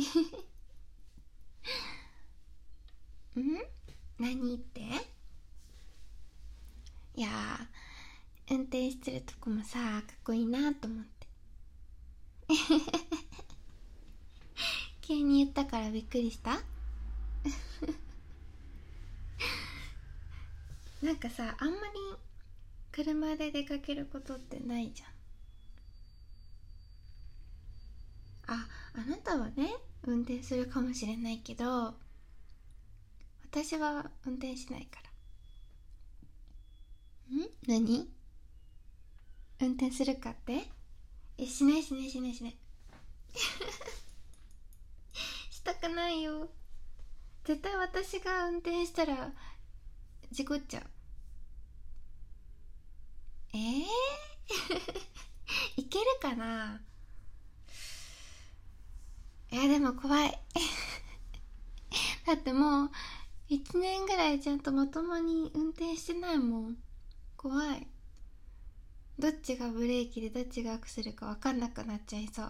ん？何って？いや運転してるとこもさ、かっこいいなと思って。急に言ったからびっくりした？なんかさ、あんまり車で出かけることってないじゃん。あなたはね、運転するかもしれないけど、私は運転しないから。何？運転するかって？しないしないしないしない。したくないよ。絶対私が運転したら事故っちゃう。いけるかな？いやでも怖い。だってもう1年ぐらいちゃんとまともに運転してないもん。怖い。どっちがブレーキでどっちがアクセルか分かんなくなっちゃいそう。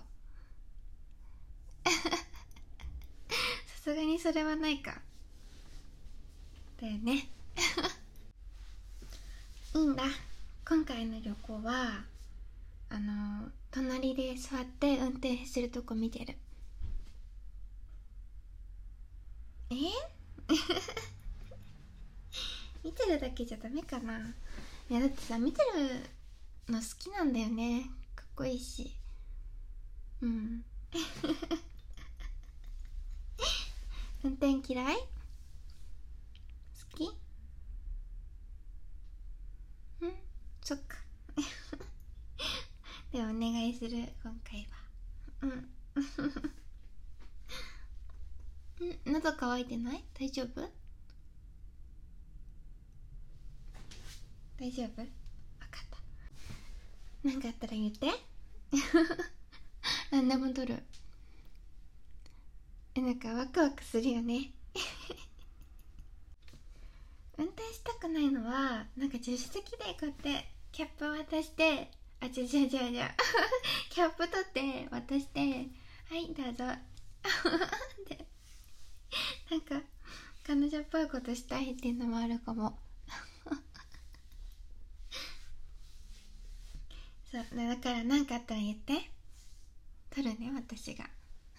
さすがにそれはないか。だよね。いいんだ。今回の旅行は隣で座って運転してるとこ見てる。見てるだけじゃダメかな。いやだってさ、見てるの好きなんだよね。かっこいいし。運転嫌い？好き？そっか。ではお願いする、今回は。喉乾いてない？大丈夫？大丈夫？分かった。何かあったら言って。何でも撮る。なんかワクワクするよね。運転したくないのは、なんか助手席でこうやってキャップ渡して、キャップ取って渡して、はいどうぞ。で、なんか彼女っぽいことしたいっていうのもあるかも。そうだから何かあったら言って。取るね、私が。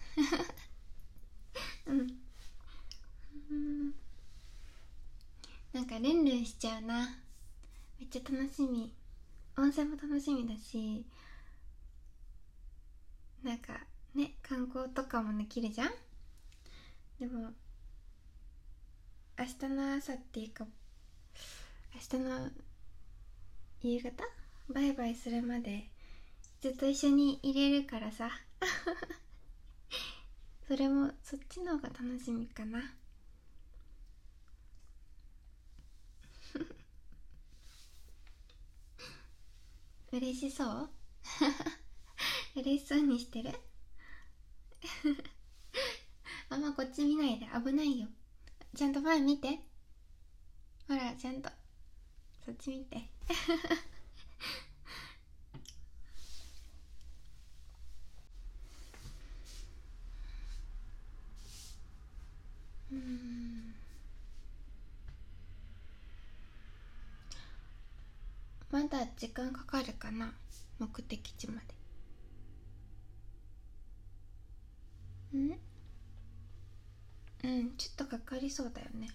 なんかルンルンしちゃうな。めっちゃ楽しみ。温泉も楽しみだし、なんかね、観光とかもできるじゃん。でも明日の朝っていうか、明日の夕方バイバイするまでずっと一緒にいれるからさ。それもそっちの方が楽しみかな。嬉しそう？嬉しそうにしてる？あんまこっち見ないで、危ないよ。ちゃんと前見て。ほらちゃんとそっち見て。まだ時間かかるかな、目的地まで。ちょっとかかりそうだよね。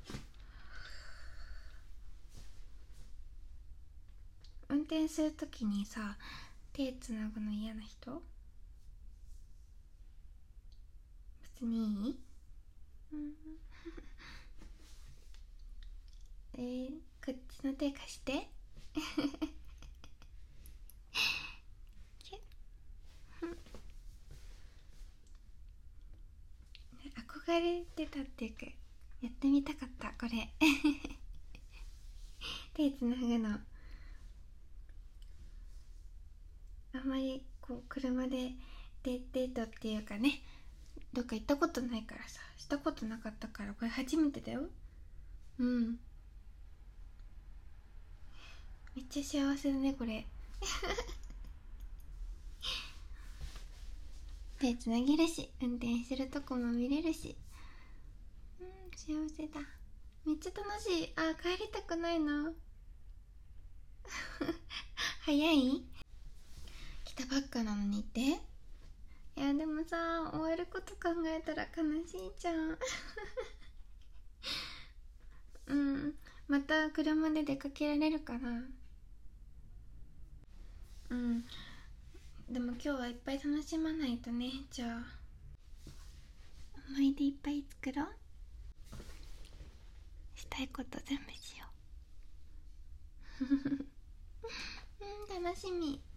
運転するときにさ、手つなぐの嫌な人？別にいい？こっちの手貸して。憧れてたっていうか、やってみたかったこれ。手つなぐのあんまりこう車でデートっていうかね、どっか行ったことないからさ、したことなかったから、これ初めてだよ。めっちゃ幸せだねこれ。 手つなげるし、運転してるとこも見れるし、幸せだ。めっちゃ楽しい。帰りたくないな。早い？来たばっかなのにって。いやでもさ、終わること考えたら悲しいじゃん。また車で出かけられるかな。でも今日はいっぱい楽しまないとね。じゃあ思い出いっぱい作ろう。したいこと全部しよう。楽しみ。